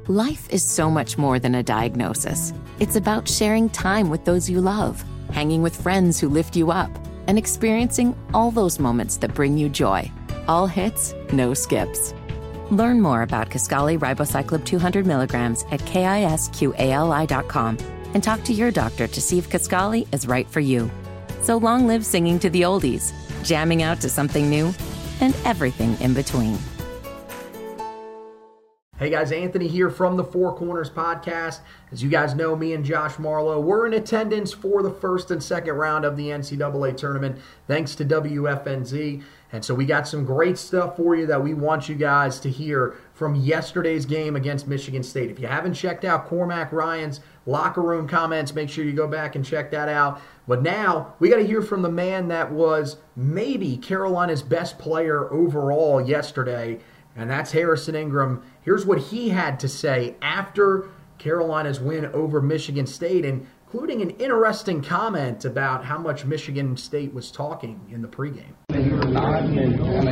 Life is so much more than a diagnosis. It's about sharing time with those you love, hanging with friends who lift you up, and experiencing all those moments that bring you joy. All hits, no skips. Learn more about Kisqali Ribociclib 200 milligrams at KISQALI.com and talk to your doctor to see if Kisqali is right for you. So long live singing to the oldies, jamming out to something new, and everything in between. Hey guys, Anthony here from the Four Corners Podcast. As you guys know, me and Josh Marlowe were in attendance for the first and second round of the NCAA tournament, thanks to WFNZ. And so we got some great stuff for you that we want you guys to hear from yesterday's game against Michigan State. If you haven't checked out Cormac Ryan's locker room comments, make sure you go back and check that out. But now we got to hear from the man that was maybe Carolina's best player overall yesterday, and that's Harrison Ingram. Here's what he had to say after Carolina's win over Michigan State, including an interesting comment about how much Michigan State was talking in the pregame. Where did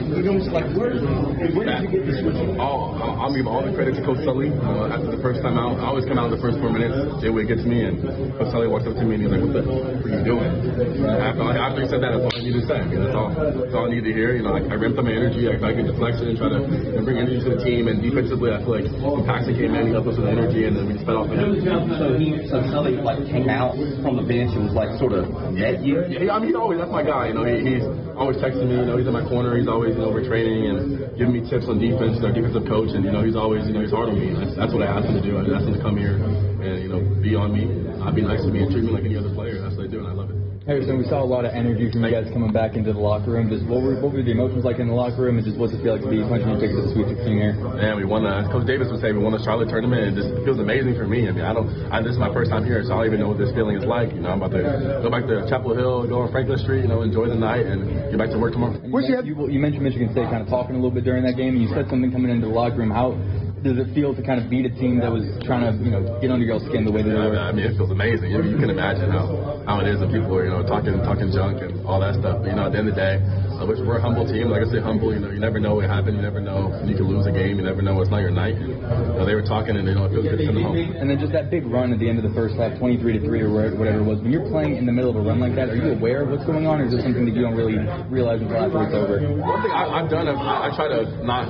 you get the switch? I'll give all the credit to Coach Sully. After the first time out, I always come out in the first 4 minutes. Jay Wade gets me, and Coach Sully walks up to me and he's like, "What are you doing?" After he said that, that's all I needed to say. That's all I needed to hear. I ramped up my energy. I get deflection and try to bring energy to the team. And defensively, I feel like when Paxton came in, he helped us with energy, and then we sped off the game. So Sully came out from the bench and was sort of met you. Yeah, he's always, that's my guy. He's always texting me. He's in my corner. He's always we're training and giving me tips on defense. Our defensive coach, and he's always he's hard on me. That's what I asked him to do. I asked him to come here and be on me, be nice to me, and treat me like any other player. That's what I do, and I love it. Harrison, we saw a lot of energy from you guys coming back into the locker room. What were the emotions like in the locker room, and just what's it feel like to be punching your ticket to the Sweet 16 here? Yeah, we won. Coach Davis would say we won the Charlotte tournament, and it just feels amazing for me. This is my first time here, so I don't even know what this feeling is like. I'm about to go back to Chapel Hill, go on Franklin Street, enjoy the night, and get back to work tomorrow. You mentioned Michigan State kind of talking a little bit during that game, and you said something coming into the locker room. How does it feel to kind of beat a team that was trying to, get under your skin the way that they were? It feels amazing. You can imagine how it is when people are, talking junk and all that stuff. But, at the end of the day, we're a humble team. Like I say, humble. You never know what happened. You never know you can lose a game. You never know it's not your night. They were talking, and it feels good to send them home. And then just that big run at the end of the first half, 23-3 or whatever it was. When you're playing in the middle of a run like that, are you aware of what's going on, or is this something that you don't really realize until after it's over? One thing I've done, I try to not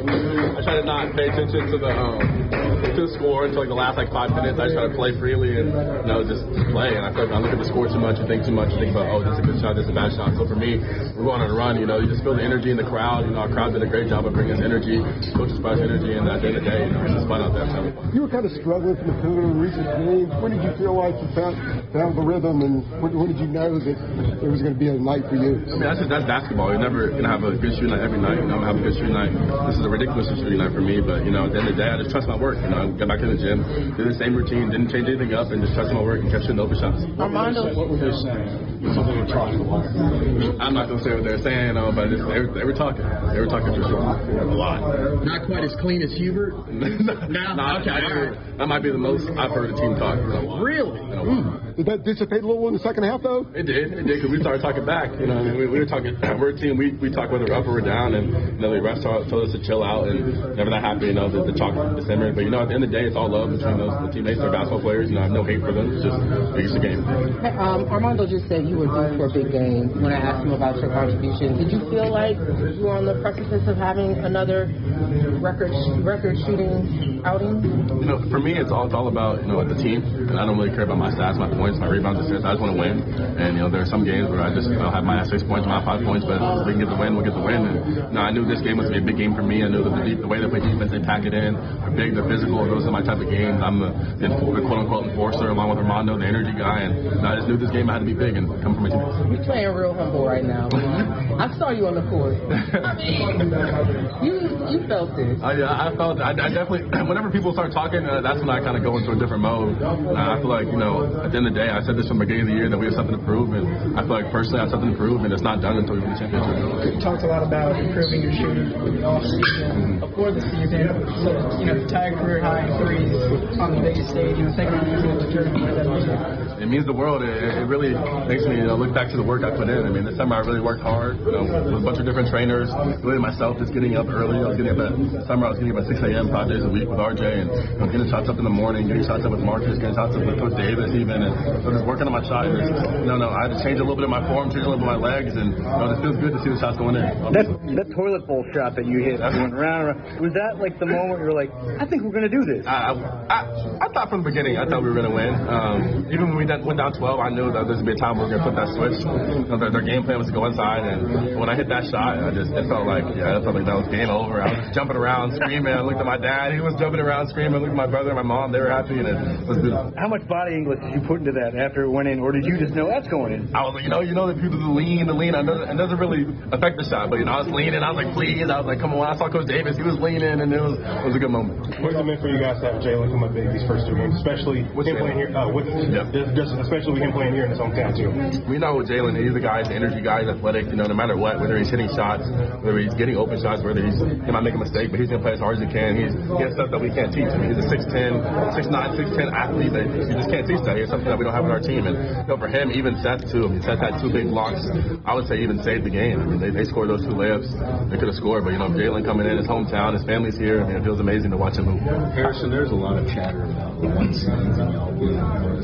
pay attention to the score until the last 5 minutes. I try to play freely and just play. And I feel like I look at the score too much and think too much. Think about, this is a good shot, this is a bad shot. So for me, we're going on a run. You just feel the energy in the crowd. Our crowd did a great job of bringing us energy. Coaches brought us energy, and at the end of the day, it's just fun out there. You were kind of struggling from the field in recent games. When did you feel like you found the rhythm, and when did you know that it was going to be a night for you? That's basketball. You're never going to have a good shooting night every night. I'm going to have a good shooting night. This is a ridiculous shooting night for me, but at the end of the day, I just trust my work. I got back in the gym, did the same routine, didn't change anything up, and just trust my work and kept shooting open shots. Armando, what were they saying? Something you're talking about. I'm not going to say what they're saying, but they were talking. They were talking for sure. A lot. Not quite as clean as Hubert? That might be the most I've heard a team talk in a while. Really? Did that dissipate a little in the second half, though? It did, because we started talking back. We were talking, we're a team, we talk whether we're up or we're down, and the refs told us to chill out, and never that happy, the talk simmered. But, at the end of the day, it's all love between the teammates, they're basketball players. I have no hate for them. It's just the game. Hey, Armando just said you were due for a big game when I asked him about your contribution. Did you feel like you were on the precipice of having another record shooting outing? For me, it's all about, the team. And I don't really care about my stats, my points, my rebounds, assists. I just want to win. And, there are some games where I just have my 6 points, my 5 points, but if we can get the win, we'll get the win. And, I knew this game was going to be a big game for me. I knew that the way they play defense, they pack it in. They're big, they're physical. Those are my type of games. I'm the quote-unquote enforcer along with Armando, the energy guy. And I just knew this game had to be big and come from my team. You're playing real humble right now. I saw you on the court. You felt this. I felt. I definitely. Whenever people start talking, that's when I kind of go into a different mode. I feel like at the end of the day, I said this from the beginning of the year that we have something to prove, and I feel like personally I have something to prove, and it's not done until we win the championship. You talked a lot about improving your shooting in the offseason before the season. So to tie a career high in threes on the biggest stage, second round of the tournament. It means the world. It really makes me look back to the work I put in. This summer I really worked hard with a bunch of different trainers, really myself, just getting up early. I was getting up at summer. I was getting up at 6 a.m. 5 days a week with RJ, and getting shots up in the morning, getting shots up with Marcus, getting shots up with Coach Davis even, and so just working on my shot. And I had to change a little bit of my form, change a little bit of my legs, and it feels good to see the shots going in. That toilet bowl shot that you hit went round and round, was that like the moment where you were like, I think we're going to do this? I thought from the beginning, I thought we were going to win. Even when we went down 12, I knew that there's going to be a time where we were going to flip that switch. Their game plan was to go inside, and when I hit that shot, it felt like that was game over. I was just jumping around, screaming. I looked at my dad, he was jumping around, screaming. I looked at my brother and my mom, they were happy, and it was beautiful. How much body English did you put into that after it went in, or did you just know that's going in? I was like, the people, the lean, it doesn't really affect the shot, but I was leaning, I was like, please, I was like, come on. When I saw Coach Davis, he was leaning, and it was a good moment. What has it meant for you guys to have Jalen come up big these first 2 games, especially with him playing here? Especially with him playing here in his hometown too. We know with Jalen, he's a guy, he's an energy guy, he's athletic. No matter what, whether he's hitting shots, whether he's getting open shots, whether he might make a mistake, but he's gonna play as hard as he can. He has stuff that we can't teach. He's a 6'10", 6'9", 6'10" athlete that you just can't teach that. He's something that we don't have in our team. And for him, even Seth too. Seth had 2 big blocks. I would say even saved the game. They scored those 2 layups. They could have scored, but Jalen coming in, his hometown, his family's here. It feels amazing to watch him move. Harrison, there's a lot of chatter about the one seeds and y'all being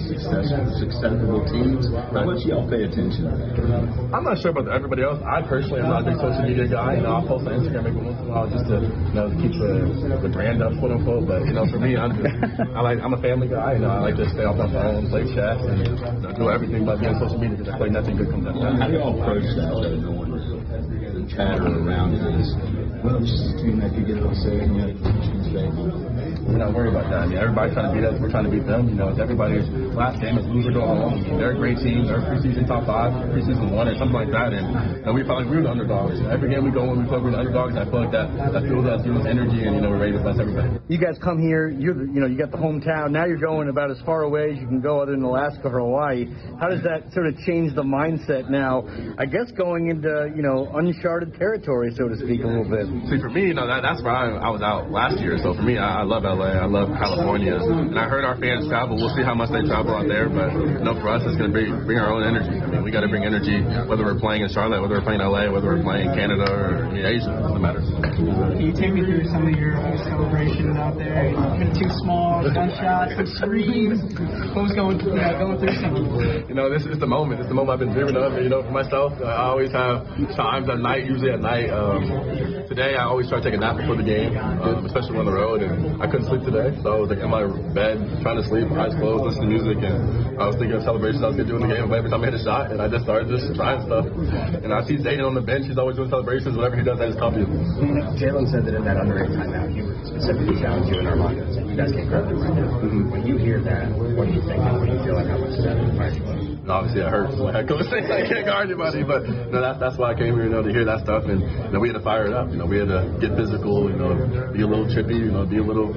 successful teams. How much y'all pay attention to that? I'm not sure about everybody else. I personally am not a big social media guy. I'll post on Instagram every once in a while just to keep the brand up, quote unquote. But for me, I'm a family guy. I like to stay off my phone, play chess, and do everything by being on social media because I feel like nothing good comes out of that. How do y'all approach that? Knowing the chatter around this. Well, it's just a team that could get upset and we're not worried about that. Everybody's trying to beat us. We're trying to beat them. It's everybody's last game is loser go home. They're a great team. They're preseason top 5, preseason 1, or something like that. And we felt like we were the underdogs. Every game we go when we feel like we're the underdogs, I feel like that fuels us, gives us energy, and we're ready to bless everybody. You guys come here. You got the hometown. Now you're going about as far away as you can go, other than Alaska or Hawaii. How does that sort of change the mindset now? I guess going into uncharted territory, so to speak, a little bit. See, for me, that's where I was out last year. So for me, I love LA. I love California. And I heard our fans travel. We'll see how much they travel out there. But for us, it's going to bring our own energy. We got to bring energy, whether we're playing in Charlotte, whether we're playing LA, whether we're playing Canada or Asia. It doesn't matter. Can you take me through some of your celebrations out there? Too small, gunshots, screams. What was going through something? This is the moment. It's the moment I've been dreaming of. For myself, I always have times at night, usually at night. Today, I always try to take a nap before the game, especially on the road. And I couldn't sleep today, so I was in my bed trying to sleep, eyes closed, listening to music, and I was thinking of celebrations I was going to do in the game every time I hit a shot, and I just started trying stuff. And I see Zayden on the bench. He's always doing celebrations. Whatever he does, I just copy him. Jalen said that in that underrated timeout, he would specifically challenge you and Armando. You guys can't grab him right now. When you hear that, what do you think? What do you feel like? How much does that impact you? Obviously, it hurts. Like Coach says, I can't guard anybody, but that's why I came here, to hear that stuff, and we had to fire it up. We had to get physical, be a little trippy, be a little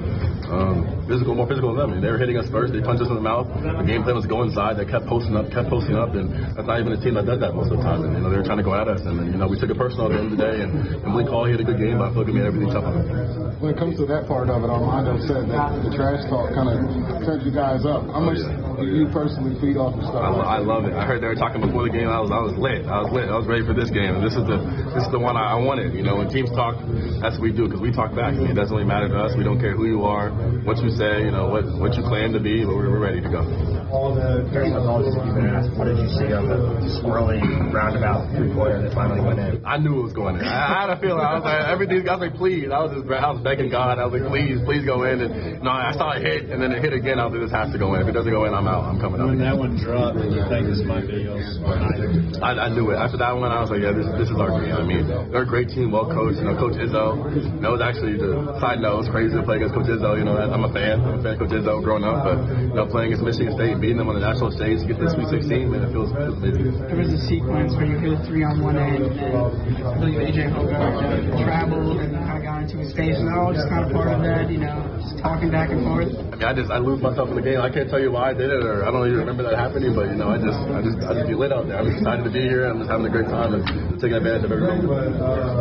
more physical than them. They were hitting us first. They punched us in the mouth. The game plan was go inside. They kept posting up, and that's not even a team that does that most of the time. And they were trying to go at us, and we took it personal at the end of the day. And Emily Call, he had a good game, but I feel like we made everything tough on him. When it comes to that part of it, Armando said that the trash talk kind of turns you guys up. How much do you personally feed off of stuff? I love it. I heard they were talking before the game. I was lit. I was ready for this game. And this is the one I wanted. When teams talk, that's what we do because we talk back. It doesn't really matter to us. We don't care who you are, what you say, what you claim to be, but we're ready to go. During the calls you've been asked, what did you see on the swirling roundabout three-pointer that finally went in? I knew it was going in. I had a feeling. I was like, everything. I was like, please. I was begging God. I was like, please go in. And I saw it hit, and then it hit again. I was like, this has to go in. If it doesn't go in, I'm out. I'm coming out. When that one dropped, did you think this might be yours? I knew it. After that one, I was like, yeah, this is our game. They're a great team, well coached. Coach Izzo. That was actually the side note. It was crazy to play against Coach Izzo. I'm a fan. I'm a fan of Coach Izzo growing up, but playing against Michigan State, beating them on the national stage to get to the Sweet 16, man, it feels amazing. There was a sequence where you hit a 3 on one end, and I believe AJ Hogarth traveled and kind of got into his face, and all just kind of part of that, just talking back and forth. I lose myself in the game. I can't tell you why I did it, or I don't even remember that happening, but I just get lit out there. I'm excited to be here. I'm just having a great time, and the taking advantage of every moment.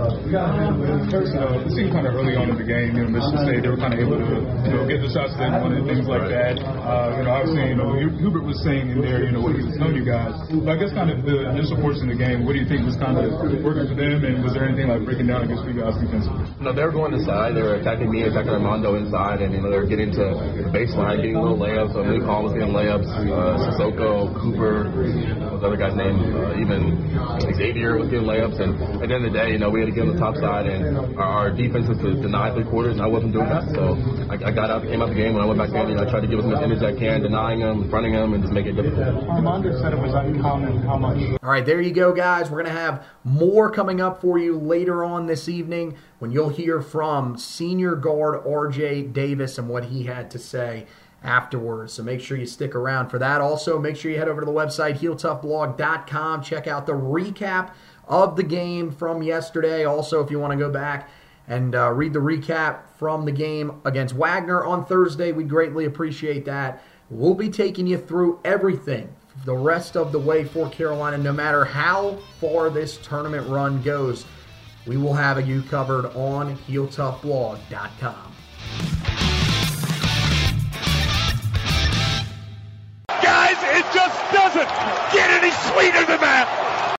It seemed kind of early on in the game, Michigan State, they were kind of able to, get the shots they wanted, things like that. Obviously, Hubert was saying in there, what he was telling you guys. But I guess kind of the initial portion of the game, what do you think was kind of working for them, and was there anything like breaking down against you guys defensively? No, they were going inside. They were attacking me, attacking Armando inside, and they were getting to the baseline, getting little layups. So Malik Hall was getting layups. Sissoko, Cooper, the other guy's name, even Xavier was getting layups. And at the end of the day, we had to get on the top side, and our defense was to deny 3 quarters, and I wasn't doing that. So I came out the game, when I went back in, I tried to give as much image as I can, denying them, fronting them, and just make it difficult. Armando said it was uncommon. How much? All right, there you go, guys. We're going to have more coming up for you later on this evening when you'll hear from senior guard R.J. Davis and what he had to say afterwards. So make sure you stick around for that. Also, make sure you head over to the website, HeelToughBlog.com. Check out the recap of the game from yesterday. Also, if you want to go back and read the recap from the game against Wagner on Thursday, we'd greatly appreciate that. We'll be taking you through everything the rest of the way for Carolina, no matter how far this tournament run goes. We will have you covered on HeelToughBlog.com. Guys, it just doesn't get any sweeter than that.